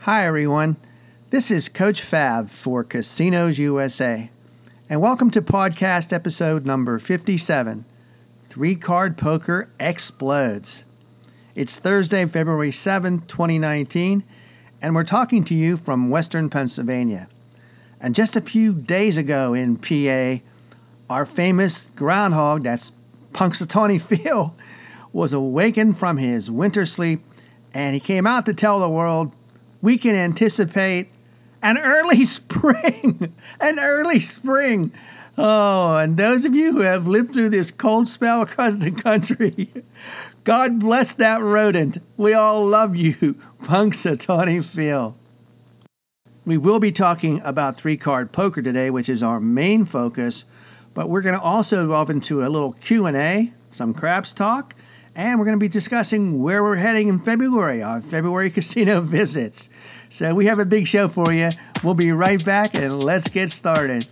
Hi, everyone. This is Coach Fab for Casinos USA, and welcome to podcast episode number 57, Three-Card Poker Explodes. It's Thursday, February 7th, 2019, and we're talking to you from Western Pennsylvania. And just a few days ago in PA, our famous groundhog, that's Punxsutawney Phil, was awakened from his winter sleep, and he came out to tell the world, we can anticipate an early spring. An early spring. Oh, and those of you who have lived through this cold spell across the country, God bless that rodent. We all love you, Punxsutawney Phil. We will be talking about three-card poker today, which is our main focus, but we're going to also delve into a little Q&A, some craps talk, and we're going to be discussing where we're heading in February, our February casino visits. So we have a big show for you. We'll be right back, and let's get started.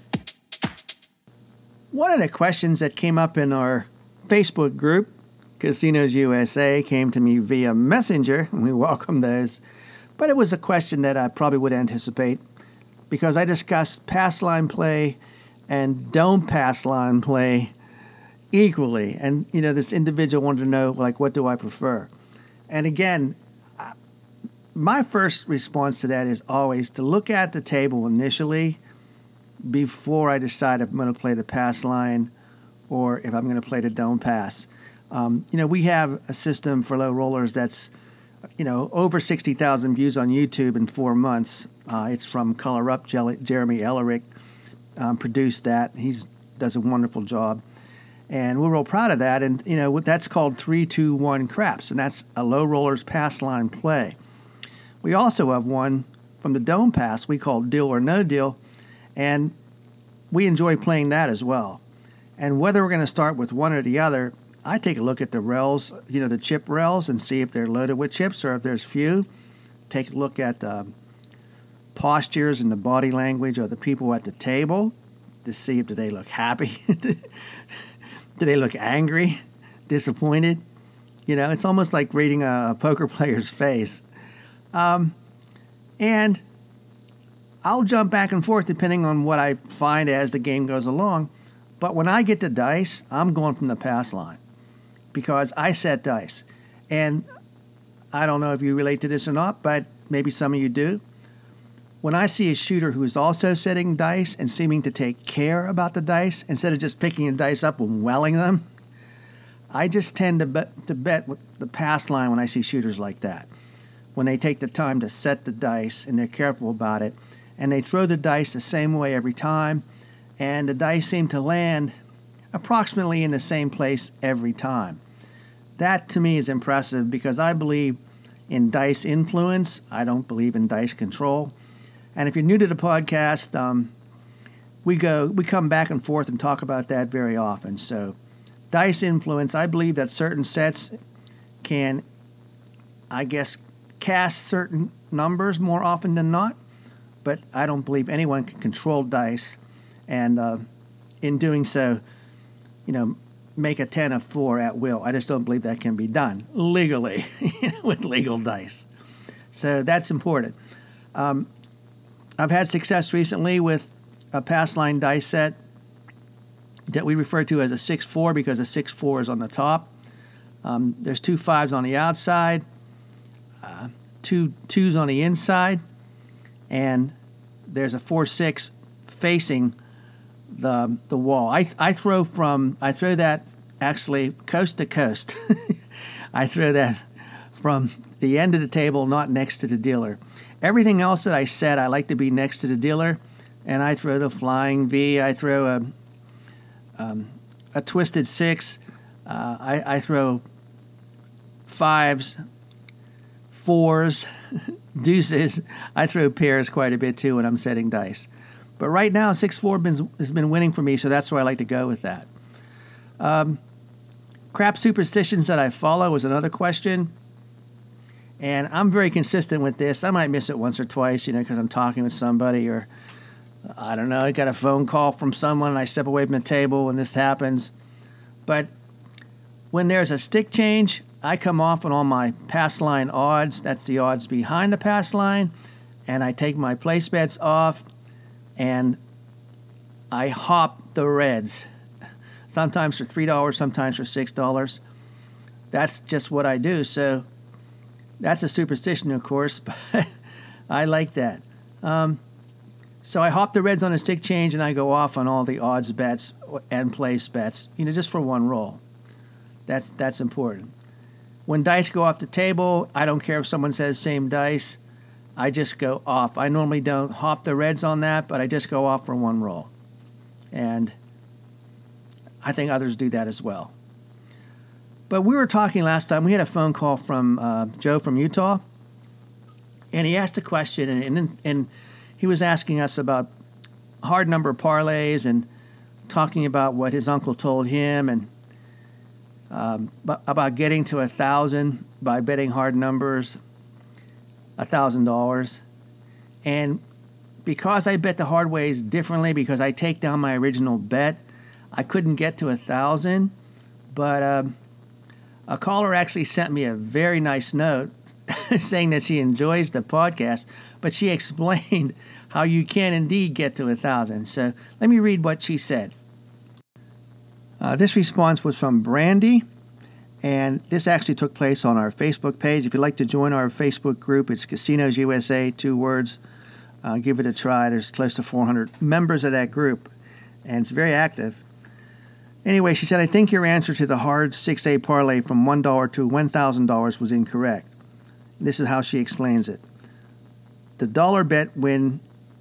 One of the questions that came up in our Facebook group, Casinos USA, came to me via Messenger, and we welcome those. But it was a question that I probably would anticipate because I discussed pass line play and don't pass line play equally. And, this individual wanted to know, what do I prefer? And again, my first response to that is always to look at the table initially before I decide if I'm going to play the pass line or if I'm going to play the don't pass. We have a system for low rollers that's, over 60,000 views on YouTube in 4 months. It's from Color Up. Jeremy Ellerick produced that. He does a wonderful job. And we're real proud of that. And, that's called 3-2-1 craps. And that's a low rollers pass line play. We also have one from the Dome Pass we call Deal or No Deal. And we enjoy playing that as well. And whether we're going to start with one or the other, I take a look at the rails, the chip rails, and see if they're loaded with chips or if there's few. Take a look at the postures and the body language of the people at the table to see if they look happy. Do they look angry, disappointed? It's almost like reading a poker player's face. And I'll jump back and forth depending on what I find as the game goes along. But when I get to dice, I'm going from the pass line because I set dice. And I don't know if you relate to this or not, but maybe some of you do. When I see a shooter who is also setting dice and seeming to take care about the dice instead of just picking the dice up and welling them, I just tend to bet with the pass line when I see shooters like that. When they take the time to set the dice and they're careful about it, and they throw the dice the same way every time, and the dice seem to land approximately in the same place every time. That to me is impressive because I believe in dice influence. I don't believe in dice control. And if you're new to the podcast, we come back and forth and talk about that very often. So dice influence, I believe that certain sets can, cast certain numbers more often than not. But I don't believe anyone can control dice and in doing so, make a 10 of 4 at will. I just don't believe that can be done legally with legal dice. So that's important. I've had success recently with a pass line dice set that we refer to as a 6-4 because a 6-4 is on the top. There's 2 5s on the outside, 2 2s on the inside, and there's a 4-6 facing the wall. I throw that actually coast to coast. I throw that from the end of the table, not next to the dealer. Everything else that I said, I like to be next to the dealer, and I throw the flying V. I throw a twisted 6. I throw 5s, 4s, deuces. I throw pairs quite a bit too when I'm setting dice. But right now, 6-4 has been winning for me, so that's where I like to go with that. Crap superstitions that I follow is another question. And I'm very consistent with this. I might miss it once or twice, because I'm talking with somebody or, I don't know, I got a phone call from someone and I step away from the table and this happens. But when there's a stick change, I come off on all my pass line odds. That's the odds behind the pass line. and I take my place bets off, and I hop the reds. Sometimes for $3, sometimes for $6. That's just what I do. So that's a superstition, of course, but I like that. So I hop the reds on a stick change, and I go off on all the odds bets and place bets, just for one roll. That's important. When dice go off the table, I don't care if someone says same dice. I just go off. I normally don't hop the reds on that, but I just go off for one roll. And I think others do that as well. But we were talking last time. We had a phone call from Joe from Utah, and he asked a question, and he was asking us about hard number parlays and talking about what his uncle told him, and about getting to 1,000 by betting hard numbers, $1,000. And because I bet the hard ways differently, because I take down my original bet, I couldn't get to 1,000. But a caller actually sent me a very nice note saying that she enjoys the podcast, but she explained how you can indeed get to 1,000. So let me read what she said. This response was from Brandy, and this actually took place on our Facebook page. If you'd like to join our Facebook group, it's Casinos USA, 2 words. Give it a try. There's close to 400 members of that group, and it's very active. Anyway, she said, I think your answer to the hard 6A parlay from $1 to $1,000 was incorrect. This is how she explains it. The dollar bet wins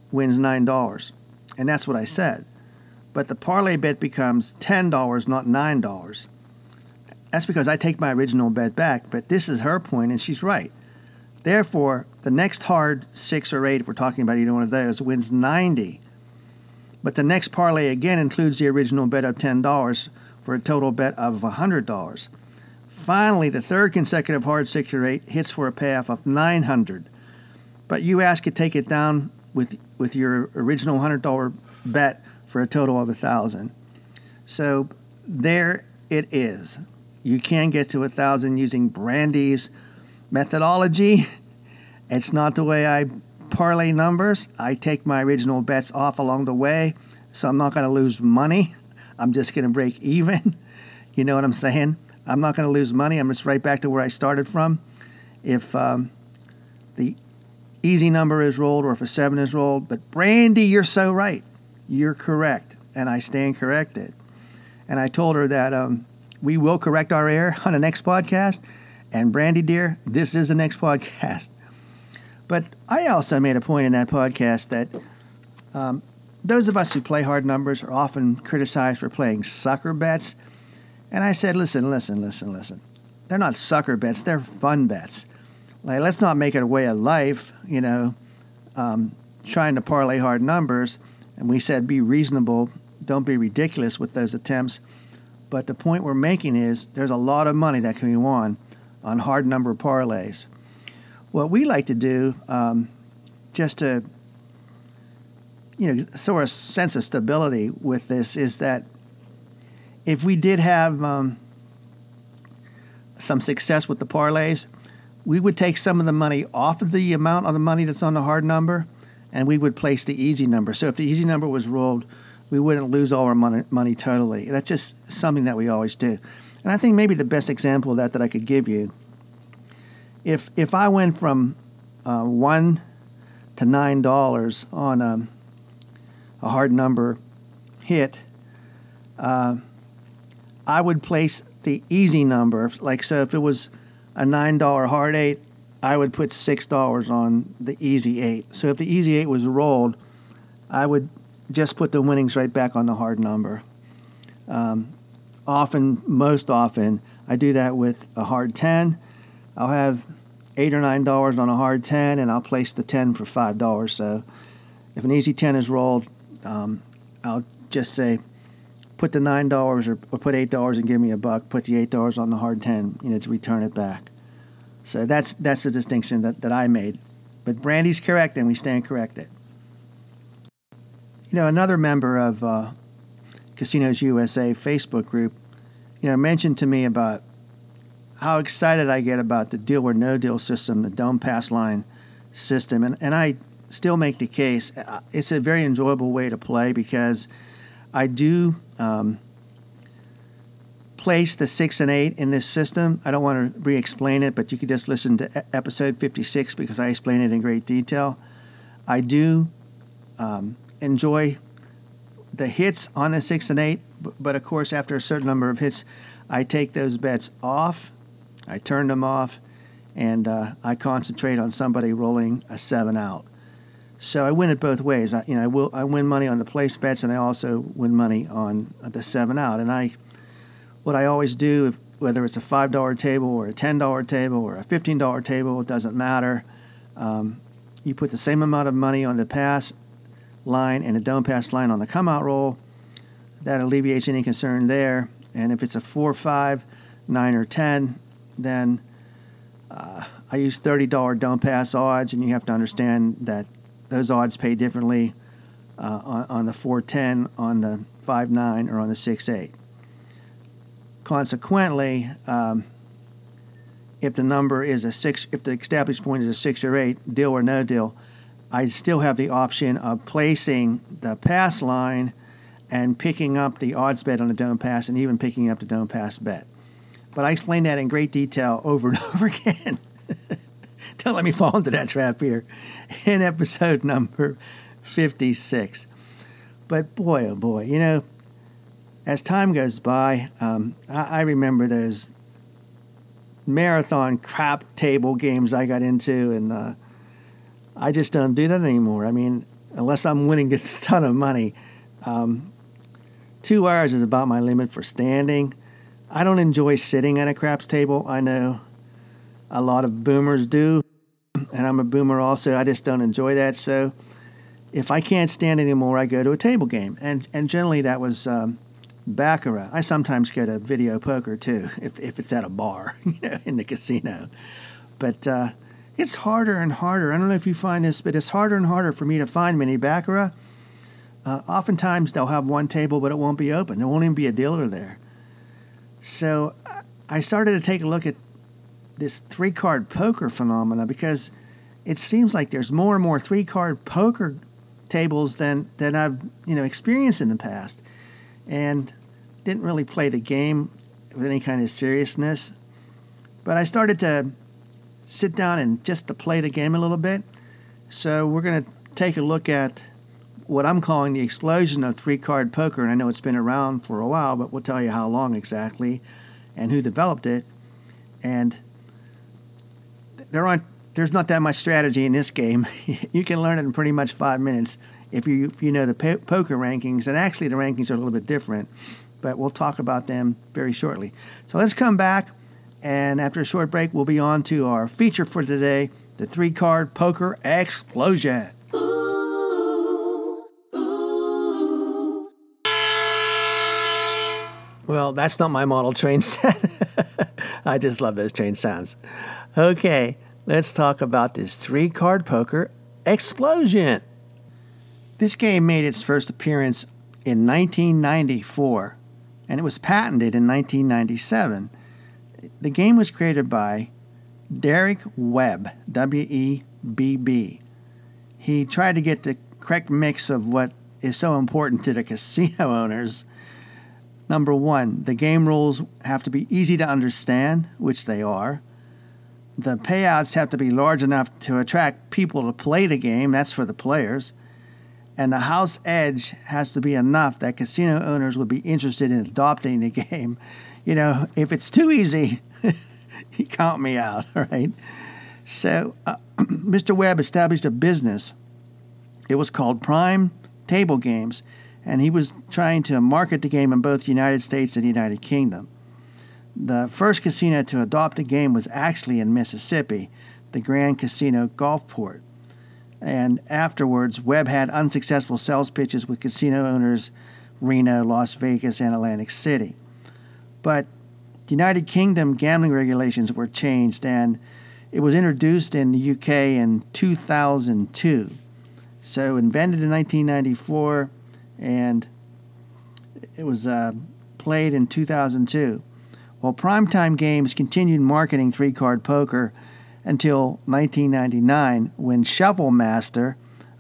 $9, and that's what I said. But the parlay bet becomes $10, not $9. That's because I take my original bet back, but this is her point, and she's right. Therefore, the next hard 6 or 8, if we're talking about either one of those, wins 90. But the next parlay again includes the original bet of $10 for a total bet of $100. Finally, the third consecutive hard 6 or 8 hits for a payoff of $900. But you ask to take it down with your original $100 bet for a total of $1,000. So there it is. You can get to 1,000 using Brandy's methodology. It's not the way I parlay numbers. I take my original bets off along the way, so I'm not going to lose money. I'm just going to break even. You know what I'm saying? I'm not going to lose money. I'm just right back to where I started from. If the easy number is rolled or if a 7 is rolled. But Brandy, you're so right. You're correct, and I stand corrected. And I told her that we will correct our error on the next podcast. And Brandy, dear, this is the next podcast. But I also made a point in that podcast that those of us who play hard numbers are often criticized for playing sucker bets. And I said, listen. They're not sucker bets. They're fun bets. Like, let's not make it a way of life, trying to parlay hard numbers. And we said be reasonable. Don't be ridiculous with those attempts. But the point we're making is there's a lot of money that can be won on hard number parlays. What we like to do, just to, sort of sense of stability with this, is that if we did have some success with the parlays, we would take some of the money off of the amount of the money that's on the hard number, and we would place the easy number. So if the easy number was rolled, we wouldn't lose all our money totally. That's just something that we always do. And I think maybe the best example of that I could give you, if I went from $1 to $9 on a hard number hit, I would place the easy number. So if it was a $9 hard 8, I would put $6 on the easy 8. So if the easy 8 was rolled, I would just put the winnings right back on the hard number. Most often, I do that with a hard 10. I'll have $8 or $9 on a hard 10, and I'll place the 10 for $5. So if an easy 10 is rolled, I'll just say, put the $9 or put $8 and give me $1. Put the $8 on the hard 10, to return it back. So that's the distinction that I made. But Brandy's correct, and we stand corrected. Another member of Casinos USA Facebook group, mentioned to me about how excited I get about the deal or no deal system, the Dome Pass Line system. And I still make the case. It's a very enjoyable way to play because I do place the 6 and 8 in this system. I don't want to re-explain it, but you could just listen to episode 56 because I explain it in great detail. I do enjoy the hits on the 6 and 8, but of course after a certain number of hits, I take those bets off, I turn them off, and I concentrate on somebody rolling a 7 out. So I win it both ways. I win money on the place bets, and I also win money on the 7 out. And what I always do, whether it's a $5 table or a $10 table or a $15 table, it doesn't matter. You put the same amount of money on the pass line and the don't pass line on the come out roll. That alleviates any concern there. And if it's a 4, 5, 9, or 10, then I use $30 don't pass odds, and you have to understand that those odds pay differently on the 4-10, on the 5-9, or on the 6-8. Consequently, if the number is a 6, if the established point is a 6 or 8, deal or no deal, I still have the option of placing the pass line and picking up the odds bet on the don't pass, and even picking up the don't pass bet. But I explained that in great detail over and over again. Don't let me fall into that trap here in episode number 56. But boy, oh boy, as time goes by, I remember those marathon crap table games I got into, and I just don't do that anymore. I mean, unless I'm winning a ton of money. 2 hours is about my limit for standing. I don't enjoy sitting at a craps table. I know a lot of boomers do, and I'm a boomer also. I just don't enjoy that. So if I can't stand anymore, I go to a table game. And generally that was baccarat. I sometimes go to video poker too, if it's at a bar, in the casino. But it's harder and harder. I don't know if you find this, but it's harder and harder for me to find mini baccarat. Oftentimes they'll have one table, but it won't be open. There won't even be a dealer there. So I started to take a look at this 3-card poker phenomena because it seems like there's more and more 3-card poker tables than I've experienced in the past, and didn't really play the game with any kind of seriousness. But I started to sit down and just to play the game a little bit. So we're going to take a look at what I'm calling the explosion of 3-card poker, and I know it's been around for a while, but we'll tell you how long exactly and who developed it. And there's not that much strategy in this game. You can learn it in pretty much 5 minutes if you know the poker rankings, and actually the rankings are a little bit different, but we'll talk about them very shortly. So let's come back, and after a short break, we'll be on to our feature for today, the 3-card poker explosion. Well, that's not my model train set. I just love those train sounds. Okay, let's talk about this 3-card poker explosion. This game made its first appearance in 1994, and it was patented in 1997. The game was created by Derek Webb, W-E-B-B. He tried to get the correct mix of what is so important to the casino owners. Number 1, the game rules have to be easy to understand, which they are. The payouts have to be large enough to attract people to play the game. That's for the players. And the house edge has to be enough that casino owners would be interested in adopting the game. If it's too easy, you count me out, all right? So Mr. Webb established a business. It was called Prime Table Games, and he was trying to market the game in both the United States and the United Kingdom. The first casino to adopt the game was actually in Mississippi, the Grand Casino Gulfport. And afterwards, Webb had unsuccessful sales pitches with casino owners Reno, Las Vegas, and Atlantic City. But the United Kingdom gambling regulations were changed, and it was introduced in the UK in 2002. So invented in 1994, and it was played in 2002. Well, Primetime Games continued marketing 3-card poker until 1999, when Shuffle Master,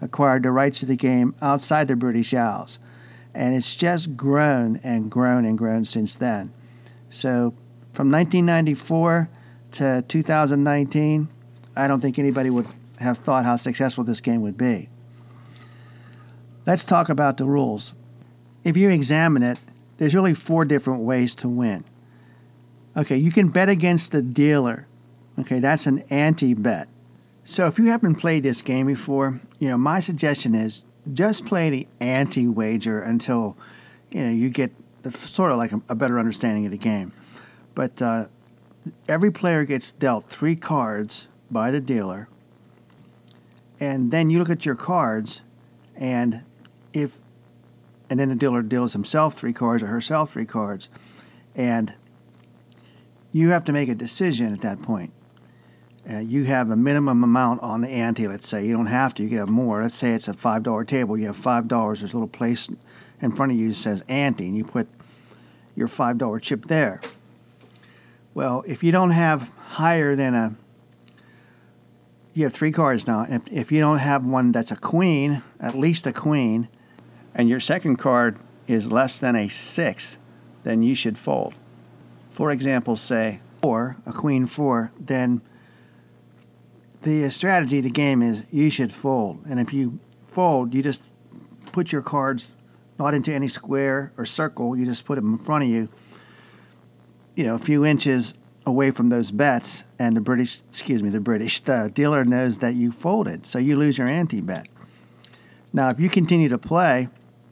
acquired the rights to the game outside the British Isles. And it's just grown and grown and grown since then. So from 1994 to 2019, I don't think anybody would have thought how successful this game would be. Let's talk about the rules. If you examine it, there's really 4 different ways to win. Okay, you can bet against the dealer. Okay, that's an anti-bet. So if you haven't played this game before, my suggestion is just play the anti-wager until, you get sort of like a better understanding of the game. But every player gets dealt 3 cards by the dealer, and then you look at your cards, and then the dealer deals himself 3 cards or herself 3 cards, and you have to make a decision at that point. You have a minimum amount on the ante, let's say. You don't have to. You can have more. Let's say it's a $5 table. You have $5. There's a little place in front of you that says ante, and you put your $5 chip there. Well, if you don't have higher than you have 3 cards now. If you don't have one that's a queen, at least a queen, and your second card is less than a 6, then you should fold. For example, say 4, a queen 4, then the strategy of the game is you should fold. And if you fold, you just put your cards not into any square or circle. You just put them in front of you, a few inches away from those bets. And the dealer knows that you folded, so you lose your anti-bet. Now, if you continue to play,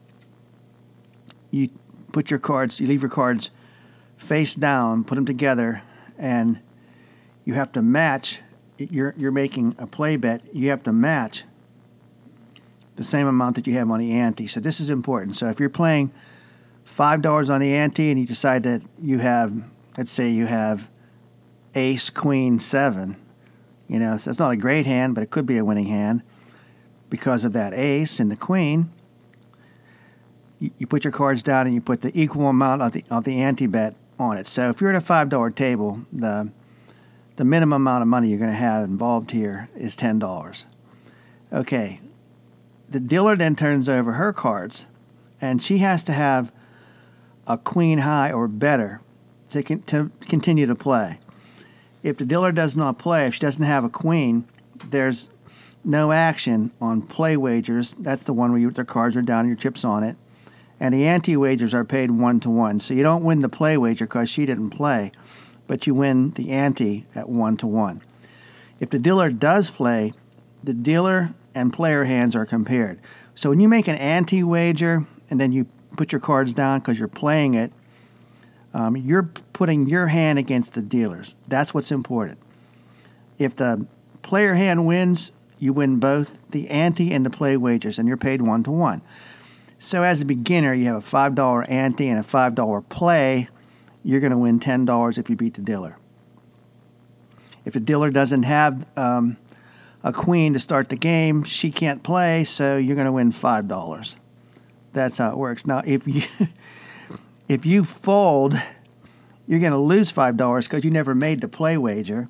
you leave your cards face down, put them together, and you have to match. You're making a play bet. You have to match the same amount that you have on the ante. So this is important. So if you're playing $5 on the ante and you decide that you have, let's say you have ace, queen, 7, so it's not a great hand, but it could be a winning hand because of that ace and the queen. You put your cards down and you put the equal amount of the ante bet on it. So if you're at a $5 table, the minimum amount of money you're going to have involved here is $10. Okay, the dealer then turns over her cards, and she has to have a queen high or better to continue to play. If the dealer does not play, if she doesn't have a queen, there's no action on play wagers. That's the one where their cards are down and your chips on it. And the ante-wagers are paid 1-to-1. So you don't win the play wager because she didn't play, but you win the ante at 1-to-1. If the dealer does play, the dealer and player hands are compared. So when you make an ante-wager and then you put your cards down because you're playing it, you're putting your hand against the dealer's. That's what's important. If the player hand wins, you win both the ante and the play wagers, and you're paid 1-to-1. So as a beginner, you have a $5 ante and a $5 play. You're going to win $10 if you beat the dealer. If the dealer doesn't have a queen to start the game, she can't play, so you're going to win $5. That's how it works. Now, if you fold, you're going to lose $5 because you never made the play wager.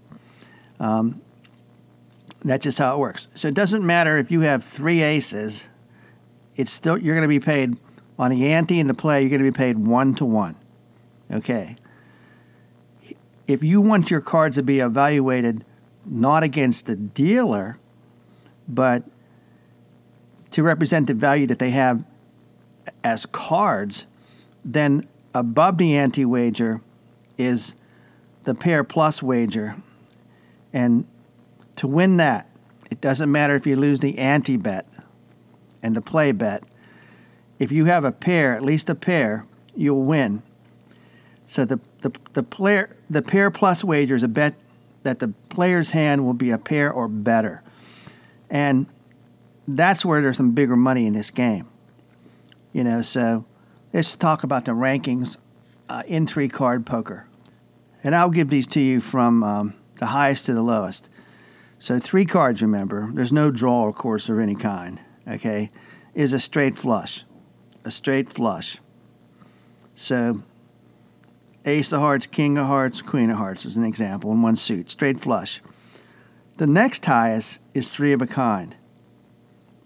That's just how it works. So it doesn't matter if you have 3 aces. You're going to be paid on the ante and the play. You're going to be paid 1-to-1. Okay. If you want your cards to be evaluated not against the dealer, but to represent the value that they have as cards, then above the ante wager is the pair plus wager. And to win that, it doesn't matter if you lose the ante bet and the play bet. If you have a pair, at least a pair, you'll win. So the pair plus wager is a bet that the player's hand will be a pair or better. And that's where there's some bigger money in this game. So let's talk about the rankings in 3-card poker. And I'll give these to you from the highest to the lowest. So 3 cards, remember, there's no draw, of course, of any kind, okay, is a straight flush. A straight flush. So ace of hearts, king of hearts, queen of hearts is an example in one suit. Straight flush. The next highest is 3 of a kind.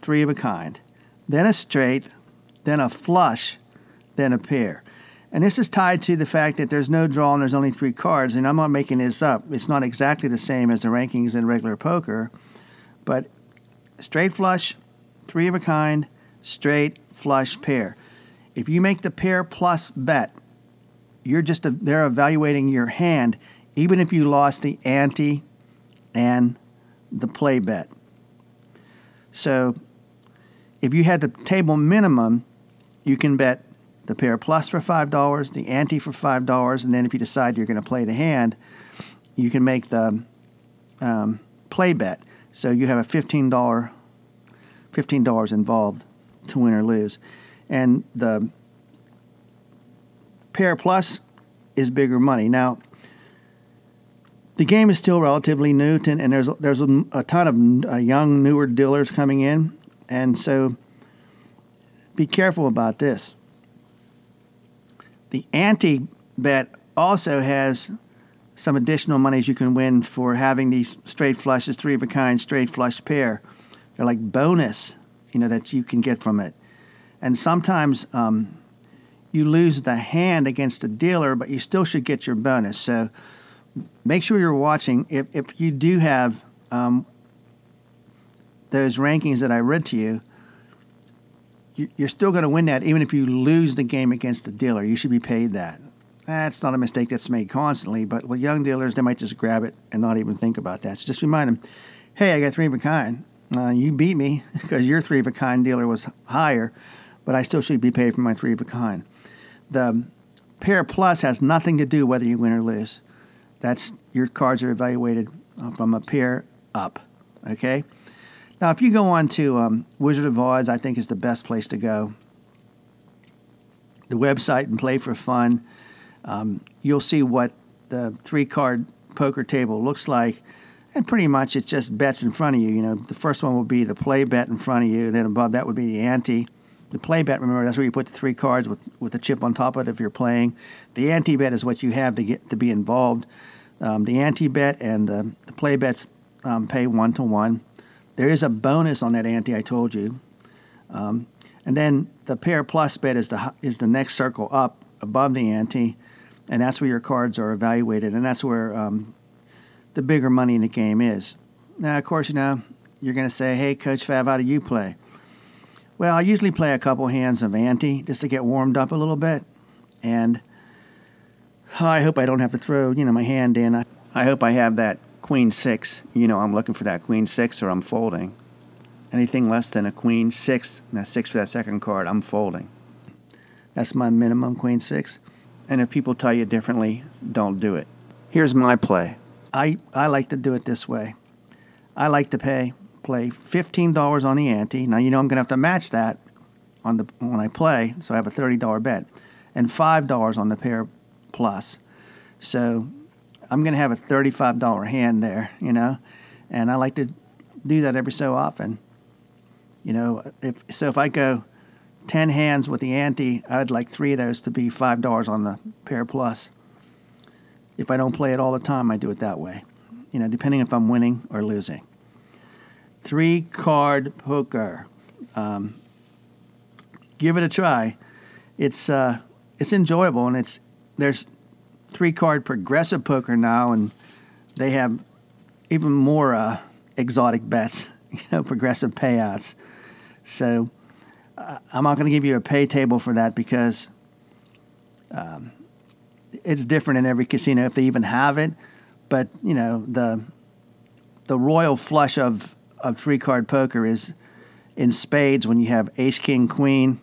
three of a kind, then a straight, then a flush, then a pair. And this is tied to the fact that there's no draw and there's only three cards, and I'm not making this up. It's not exactly the same as the rankings in regular poker, but straight flush, three of a kind, straight, flush, pair. If you make the pair plus bet, they're evaluating your hand, even if you lost the ante and the play bet. So if you had the table minimum, you can bet the pair plus for $5, the ante for $5, and then if you decide you're going to play the hand, you can make the play bet. So you have a $15 involved to win or lose. And the pair plus is bigger money. Now, the game is still relatively new, and there's a ton of young, newer dealers coming in, and so be careful about this. The ante bet also has some additional monies you can win for having these straight flushes, three of a kind, straight flush pair. They're like bonus, that you can get from it. And sometimes you lose the hand against the dealer, but you still should get your bonus. So make sure you're watching. If you do have those rankings that I read to you, you're still going to win that even if you lose the game against the dealer. You should be paid that. That's not a mistake that's made constantly, but with young dealers, they might just grab it and not even think about that. So just remind them, hey, I got three of a kind. You beat me because your three of a kind dealer was higher, but I still should be paid for my three of a kind. The pair plus has nothing to do whether you win or lose. Your cards are evaluated from a pair up, okay? Now, if you go on to Wizard of Odds, I think is the best place to go. The website and Play for Fun, you'll see what the three-card poker table looks like, and pretty much it's just bets in front of you. The first one will be the play bet in front of you, then above that would be the ante. The play bet, remember, that's where you put the three cards with a chip on top of it if you're playing. The ante bet is what you have to get to be involved. The ante bet and the play bets pay 1-to-1. There is a bonus on that ante, I told you. And then the pair plus bet is the next circle up above the ante, and that's where your cards are evaluated, and that's where the bigger money in the game is. Now, of course, you're going to say, hey, Coach Fav, how do you play? Well, I usually play a couple hands of ante just to get warmed up a little bit, and I hope I don't have to throw, my hand in. I hope I have that Queen 6. I'm looking for that Queen 6 or I'm folding. Anything less than a Queen 6, and a 6 for that second card, I'm folding. That's my minimum, Queen 6. And if people tell you differently, don't do it. Here's my play. I like to do it this way. I like to play $15 on the ante. Now, I'm going to have to match that when I play, so I have a $30 bet. And $5 on the pair plus. So I'm going to have a $35 hand there, and I like to do that every so often. If I go 10 hands with the ante, I'd like 3 of those to be $5 on the pair plus. If I don't play it all the time, I do it that way, depending if I'm winning or losing. 3-card poker. Give it a try. It's enjoyable, and there's 3-card progressive poker now, and they have even more exotic bets, progressive payouts. So I'm not going to give you a pay table for that because it's different in every casino if they even have it. But the royal flush of 3-card poker is in spades when you have ace, king, queen.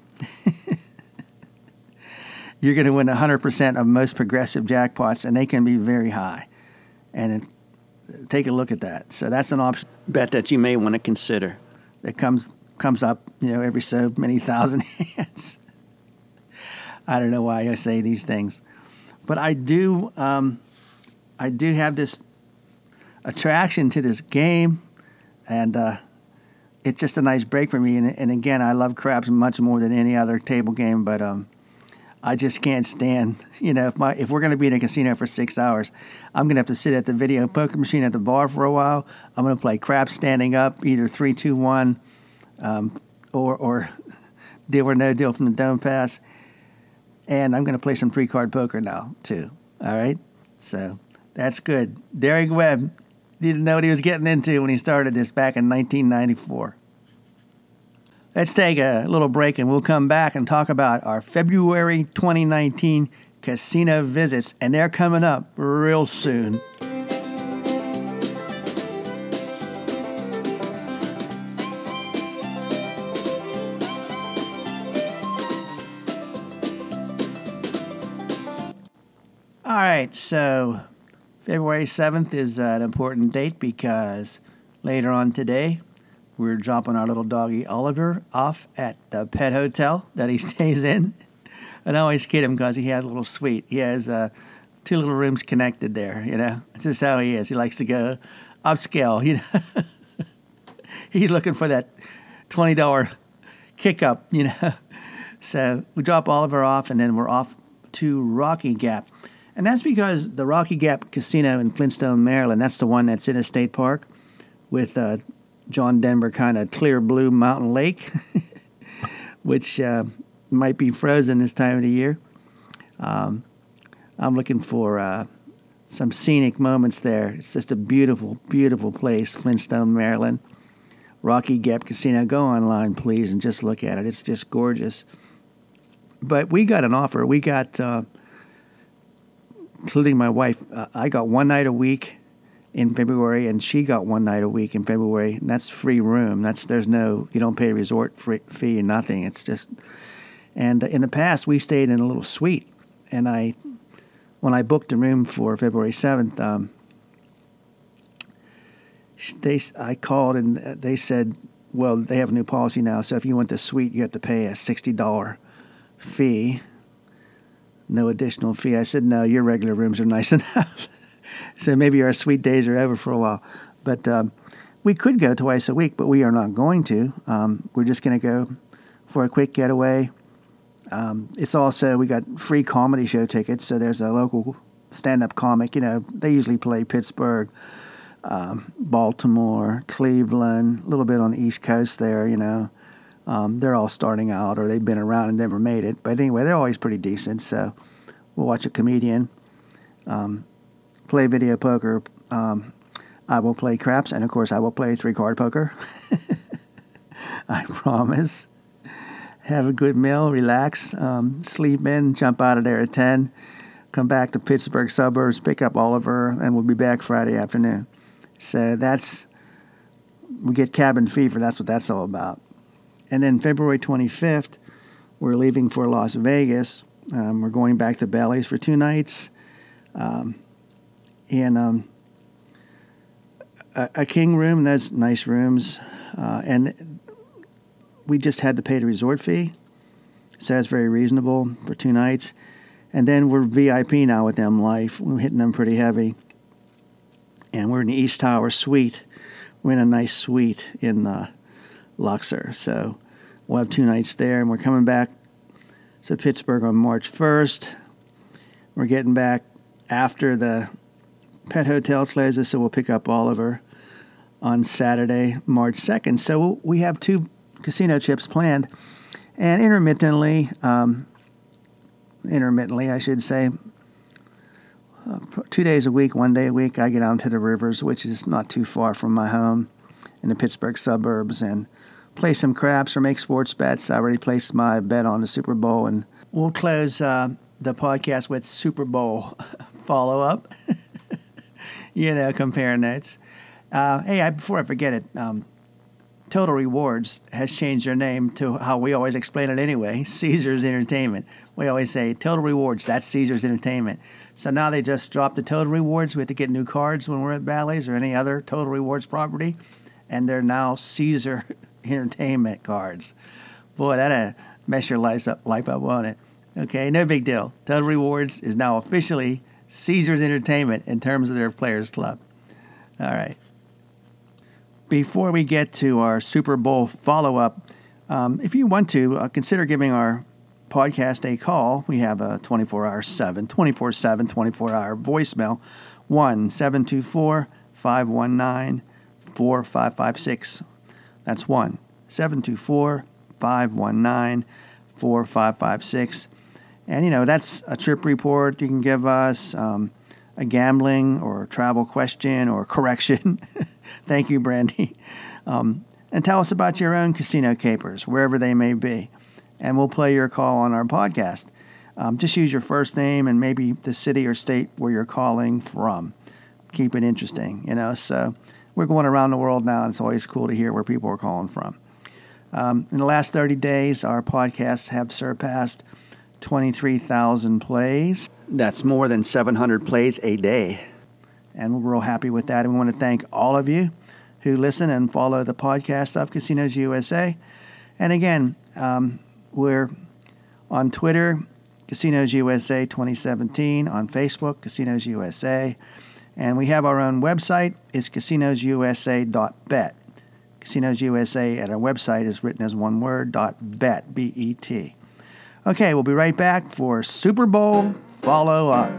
You're going to win 100% of most progressive jackpots, and they can be very high. And take a look at that. So that's an option bet that you may want to consider. That comes up, every so many thousand hands. I don't know why I say these things, but I do have this attraction to this game, and it's just a nice break for me. And again, I love craps much more than any other table game, but I just can't stand, if we're going to be in a casino for 6 hours, I'm going to have to sit at the video poker machine at the bar for a while. I'm going to play craps standing up, either 3, 2, 1, or Deal or No Deal from the Dome Pass. And I'm going to play some 3-card poker now, too. All right? So that's good. Derek Webb didn't know what he was getting into when he started this back in 1994. Let's take a little break, and we'll come back and talk about our February 2019 casino visits, and they're coming up real soon. All right, so February 7th is an important date because later on today, we're dropping our little doggy Oliver off at the pet hotel that he stays in. And I always kid him because he has a little suite. He has 2 little rooms connected there, you know. That's just how he is. He likes to go upscale, you know. He's looking for that $20 kick up, you know. So we drop Oliver off, and then we're off to Rocky Gap. And that's because the Rocky Gap Casino in Flintstone, Maryland, that's the one that's in a state park with John Denver kind of clear blue mountain lake, which might be frozen this time of the year. I'm looking for some scenic moments there. It's just a beautiful, beautiful place, Flintstone, Maryland. Rocky Gap Casino. Go online, please, and just look at it. It's just gorgeous. But we got an offer. We got, including my wife, I got 1 night a week in February, and she got 1 night a week in February, and that's free room. You don't pay a resort fee or nothing. It's just, and in the past, we stayed in a little suite, and when I booked a room for February 7th, I called and they said, well, they have a new policy now, so if you want the suite, you have to pay a $60 fee, no additional fee. I said, no, your regular rooms are nice enough. So maybe our sweet days are over for a while. But we could go twice a week, but we are not going to. We're just going to go for a quick getaway. It's also, we got free comedy show tickets, so there's a local stand-up comic. You know, they usually play Pittsburgh, Baltimore, Cleveland, a little bit on the East Coast there, you know. They're all starting out, or they've been around and never made it. But anyway, they're always pretty decent, so we'll watch a comedian, play video poker. I will play craps, and of course I will play 3-card poker. I promise. Have a good meal, relax, sleep in, jump out of there at 10, come back to Pittsburgh suburbs, pick up Oliver, and we'll be back Friday afternoon. So we get cabin fever, that's what that's all about. And then February 25th, we're leaving for Las Vegas. We're going back to Bally's for 2 nights. And a king room, that's nice rooms. And we just had to pay the resort fee. So that's very reasonable for 2 nights. And then we're VIP now with M Life. We're hitting them pretty heavy. And we're in the East Tower suite. We're in a nice suite in Luxor. So we'll have 2 nights there. And we're coming back to Pittsburgh on March 1st. We're getting back after the pet hotel closes, so we'll pick up Oliver on Saturday, March 2nd. So we have 2 casino trips planned. And intermittently, I should say, 2 days a week, 1 day a week, I get out to the rivers, which is not too far from my home in the Pittsburgh suburbs, and play some craps or make sports bets. I already placed my bet on the Super Bowl, and we'll close the podcast with Super Bowl follow-up. Compare notes. Before I forget it, Total Rewards has changed their name to how we always explain it anyway, Caesars Entertainment. We always say Total Rewards, that's Caesars Entertainment. So now they just dropped the Total Rewards. We have to get new cards when we're at Bally's or any other Total Rewards property, and they're now Caesar Entertainment cards. Boy, that'll mess your life up, won't it? Okay, no big deal. Total Rewards is now officially Caesars Entertainment in terms of their Players Club. All right. Before we get to our Super Bowl follow-up, if you want to, consider giving our podcast a call. We have a 24-hour voicemail, 1-724-519-4556. That's 724-519-4556. And, that's a trip report you can give us, a gambling or travel question or correction. Thank you, Brandy. And tell us about your own casino capers, wherever they may be. And we'll play your call on our podcast. Just use your first name and maybe the city or state where you're calling from. Keep it interesting, So we're going around the world now, and it's always cool to hear where people are calling from. In the last 30 days, our podcasts have surpassed 23,000 plays. That's more than 700 plays a day. And we're real happy with that. And we want to thank all of you who listen and follow the podcast of Casinos USA. And again, we're on Twitter, Casinos USA 2017, on Facebook, Casinos USA. And we have our own website. It's casinosusa.bet. Casinos USA at our website is written as one word, .bet, B-E-T. Okay, we'll be right back for Super Bowl follow-up.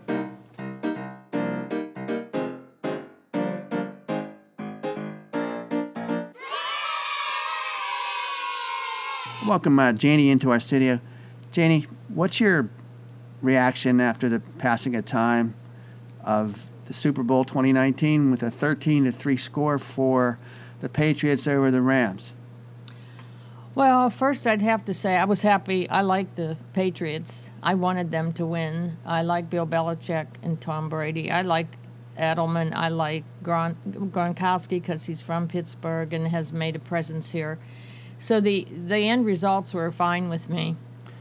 Welcome, Janie, into our studio. Janie, what's your reaction after the passing of time of the Super Bowl 2019 with a 13-3 score for the Patriots over the Rams? Well, first I'd have to say I was happy. I like the Patriots. I wanted them to win. I like Bill Belichick and Tom Brady. I like Edelman. I like Gronkowski because he's from Pittsburgh and has made a presence here. So the end results were fine with me.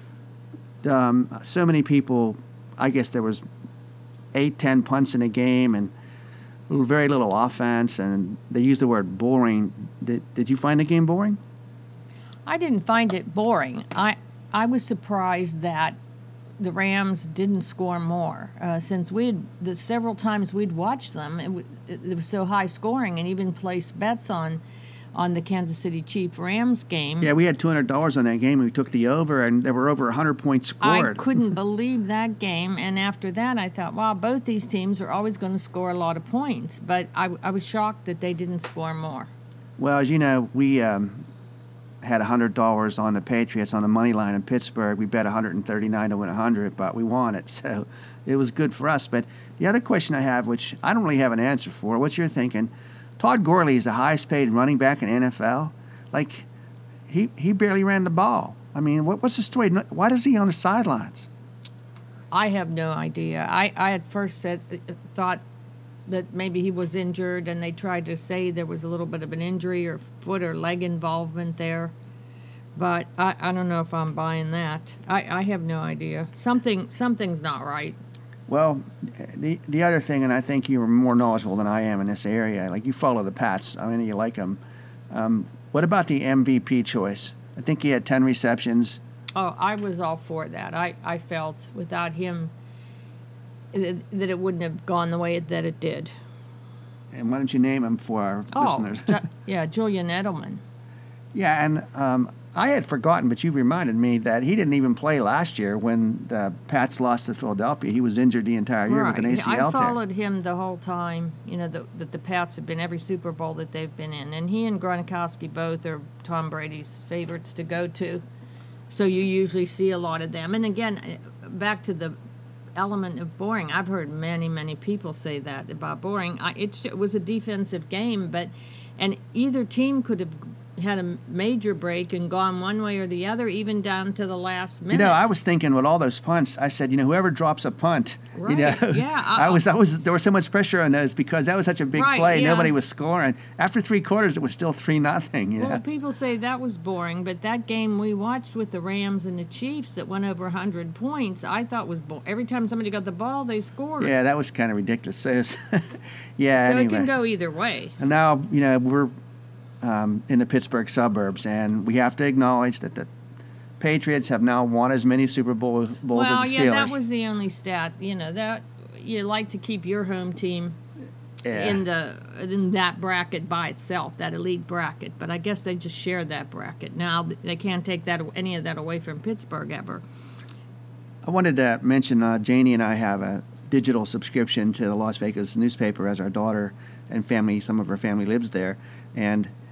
So many people, I guess there was 8-10 punts in a game and very little offense, and they used the word boring. Did you find the game boring? I didn't find it boring. I was surprised that the Rams didn't score more. Since the several times we'd watched them, it was so high scoring, and even placed bets on the Kansas City Chiefs Rams game. Yeah, we had $200 on that game. We took the over, and there were over 100 points scored. I couldn't believe that game, and after that I thought, wow, both these teams are always going to score a lot of points, but I was shocked that they didn't score more. Well, as you know, we had $100 on the Patriots on the money line in Pittsburgh. We bet 139 to win 100, but we won it, so it was good for us. But the other question I have, which I don't really have an answer for, what you're thinking, Todd Gurley is the highest paid running back in NFL. Like, he barely ran the ball. I mean, what's the story? Why is he on the sidelines? I have no idea. I at first thought that maybe he was injured, and they tried to say there was a little bit of an injury or foot or leg involvement there. But I don't know if I'm buying that. I have no idea. Something's not right. Well, the other thing, and I think you're more knowledgeable than I am in this area, like you follow the Pats. I mean, you like them. What about the MVP choice? I think he had 10 receptions. Oh, I was all for that. I felt without him that it wouldn't have gone the way that it did. And why don't you name him for our listeners? Yeah, Julian Edelman. Yeah, and I had forgotten, but you reminded me that he didn't even play last year when the Pats lost to Philadelphia. He was injured the entire year with an ACL I tear. followed him the whole time, that the Pats have been every Super Bowl that they've been in. And he and Gronkowski both are Tom Brady's favorites to go to. So you usually see a lot of them. And again, back to the element of boring. I've heard many, many people say that about boring. It was a defensive game, and either team could have had a major break and gone one way or the other, even down to the last minute. I was thinking with all those punts, I said, whoever drops a punt, right. Yeah, there was so much pressure on those because that was such a big play. Yeah. Nobody was scoring. After 3 quarters, it was still 3-0. Well, people say that was boring, but that game we watched with the Rams and the Chiefs that went over 100 points, I thought was boring. Every time somebody got the ball, they scored. Yeah, that was kind of ridiculous. So anyway. It can go either way. And now, we're in the Pittsburgh suburbs, and we have to acknowledge that the Patriots have now won as many Super Bowls as the Steelers. Well, yeah, that was the only stat. That you like to keep your home team in that bracket by itself, that elite bracket. But I guess they just share that bracket. Now they can't take any of that away from Pittsburgh ever. I wanted to mention Janie and I have a digital subscription to the Las Vegas newspaper as our daughter and family, some of her family lives there, and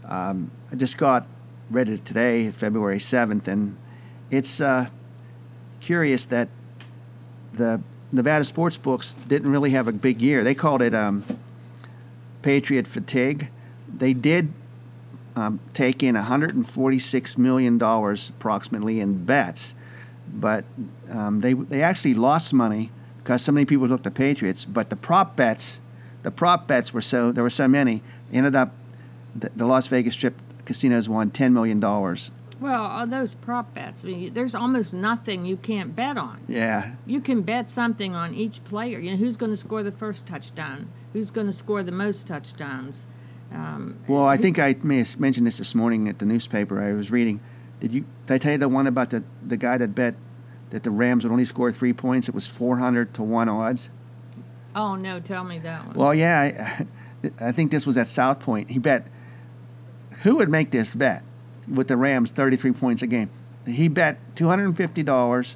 I just read it today, February 7th, and it's curious that the Nevada sports books didn't really have a big year. They called it Patriot fatigue. They did take in $146 million approximately in bets, but they actually lost money because so many people took the Patriots. But the prop bets there were so many. Ended up the Las Vegas Strip casinos won $10 million. Well, on those prop bets, I mean, there's almost nothing you can't bet on. Yeah. You can bet something on each player. You know, who's going to score the first touchdown? Who's going to score the most touchdowns? Well, I think I may have mentioned this morning at the newspaper I was reading. Did I tell you the one about the guy that bet that the Rams would only score 3 points? It was 400 to 1 odds. Oh, no, tell me that one. Well, yeah, I think this was at South Point. He bet who would make this bet with the Rams 33 points a game. He bet $250,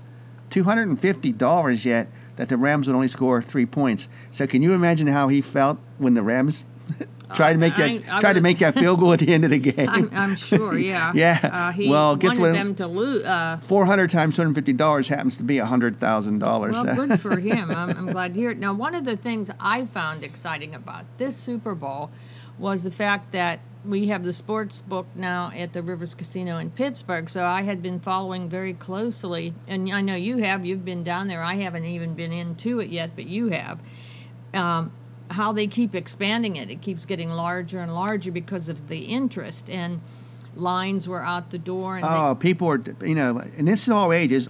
$250 yet, that the Rams would only score 3 points. So can you imagine how he felt when the Rams tried to make that field goal at the end of the game? I'm sure, yeah. Yeah. He guess what? wanted them to lose. 400 times $250 happens to be $100,000. Well, good for him. I'm glad to hear it. Now, one of the things I found exciting about this Super Bowl was the fact that we have the sports book now at the Rivers Casino in Pittsburgh, so I had been following very closely, and I know you have. You've been down there. I haven't even been into it yet, but you have. How they keep expanding it. It keeps getting larger and larger because of the interest, and lines were out the door. And people are, and this is all ages.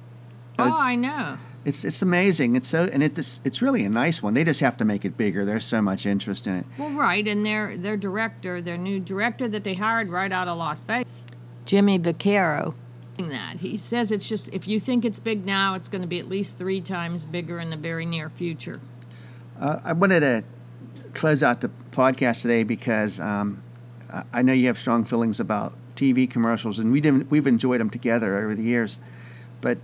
I know. It's amazing. It's really a nice one. They just have to make it bigger. There's so much interest in it. Well, right, and their new director that they hired right out of Las Vegas, Jimmy Vaccaro, that he says it's just, if you think it's big now, it's going to be at least 3 times bigger in the very near future. I wanted to close out the podcast today because I know you have strong feelings about TV commercials, and we've enjoyed them together over the years, but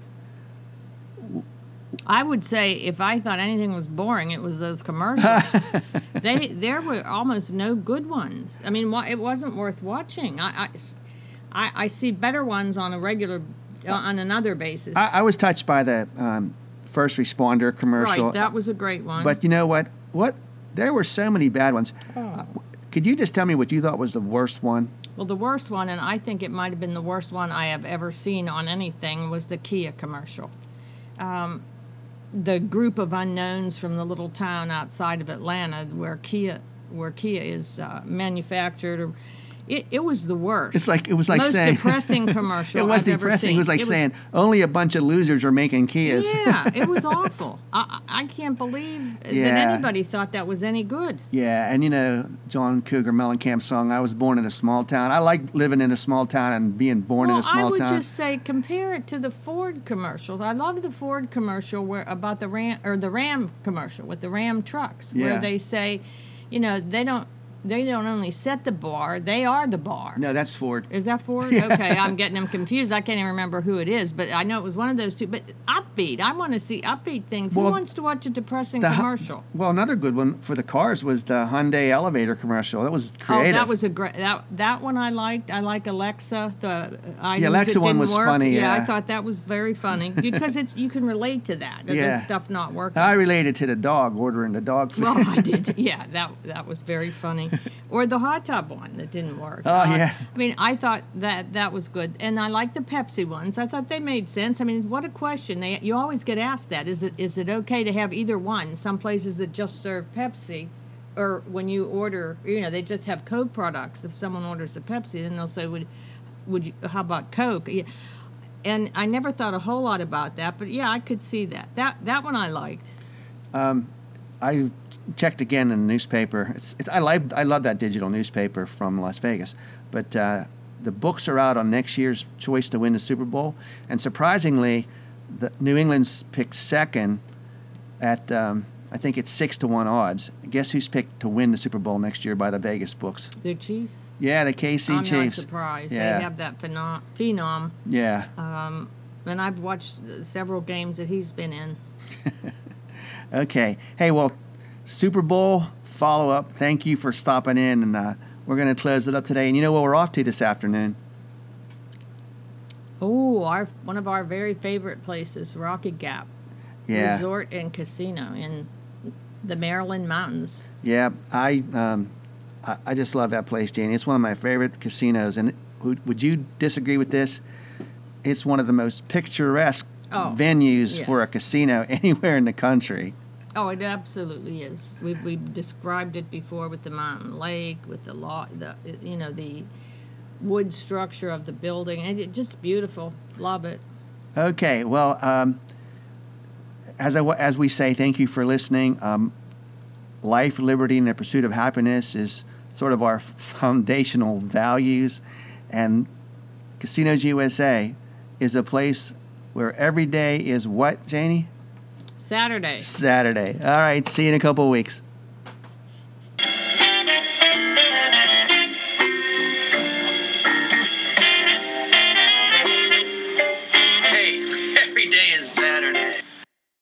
I would say if I thought anything was boring, it was those commercials. There were almost no good ones. I mean, it wasn't worth watching. I see better ones on another basis. I was touched by the first responder commercial. Right, that was a great one. But you know what? There were so many bad ones. Could you just tell me what you thought was the worst one? Well, the worst one, and I think it might have been the worst one I have ever seen on anything, was the Kia commercial. The group of unknowns from the little town outside of Atlanta where Kia is manufactured. It was the worst. It was like most saying depressing commercial. It was I've depressing. Ever seen. It was like saying only a bunch of losers are making Kias. Yeah, it was awful. I can't believe that anybody thought that was any good. Yeah, and John Cougar Mellencamp's song, I was born in a small town. I like living in a small town and being born in a small town. I would just say compare it to the Ford commercials. I love the Ford commercial about the Ram commercial with the Ram trucks, where they say, they don't only set the bar, they are the bar. No, that's Ford. Is that Ford? Okay, I'm getting them confused. I can't even remember who it is, but I know it was one of those two. But upbeat. I want to see upbeat things. Who wants to watch a depressing commercial? Well, another good one for the cars was the Hyundai elevator commercial. That was creative. Oh, that was a great... That one I liked. I like Alexa. The Alexa one was funny, yeah. I thought that was very funny because you can relate to that. There's stuff not working. I related to the dog, ordering the dog food. Well, I did. Yeah, that was very funny. Or the hot tub one that didn't work. Oh, yeah. I mean, I thought that was good. And I like the Pepsi ones. I thought they made sense. I mean, what a question. You always get asked that. Is it okay to have either one? Some places that just serve Pepsi, or when you order, they just have Coke products. If someone orders a Pepsi, then they'll say, would you, how about Coke? Yeah. And I never thought a whole lot about that, but yeah, I could see that. That one I liked. I checked again in the newspaper. I love that digital newspaper from Las Vegas, but the books are out on next year's choice to win the Super Bowl, and surprisingly, the New England's picked second at I think it's 6-1 odds. Guess who's picked to win the Super Bowl next year by the Vegas books? The Chiefs. Yeah, the KC Chiefs. I'm not surprised. Yeah. They have that phenom. Yeah. And I've watched several games that he's been in. Okay. Hey, well, Super Bowl follow-up. Thank you for stopping in, and we're going to close it up today. And you know what we're off to this afternoon? Oh, one of our very favorite places, Rocky Gap Resort and Casino in the Maryland Mountains. Yeah, I just love that place, Janie. It's one of my favorite casinos. And would you disagree with this? It's one of the most picturesque venues for a casino anywhere in the country. Oh, it absolutely is. We've described it before with the mountain lake, with the the wood structure of the building, and it's just beautiful. Love it. Okay, well, as we say, thank you for listening. Life, liberty, and the pursuit of happiness is sort of our foundational values, and Casinos USA is a place where every day is what, Janie? Saturday. All right, see you in a couple of weeks.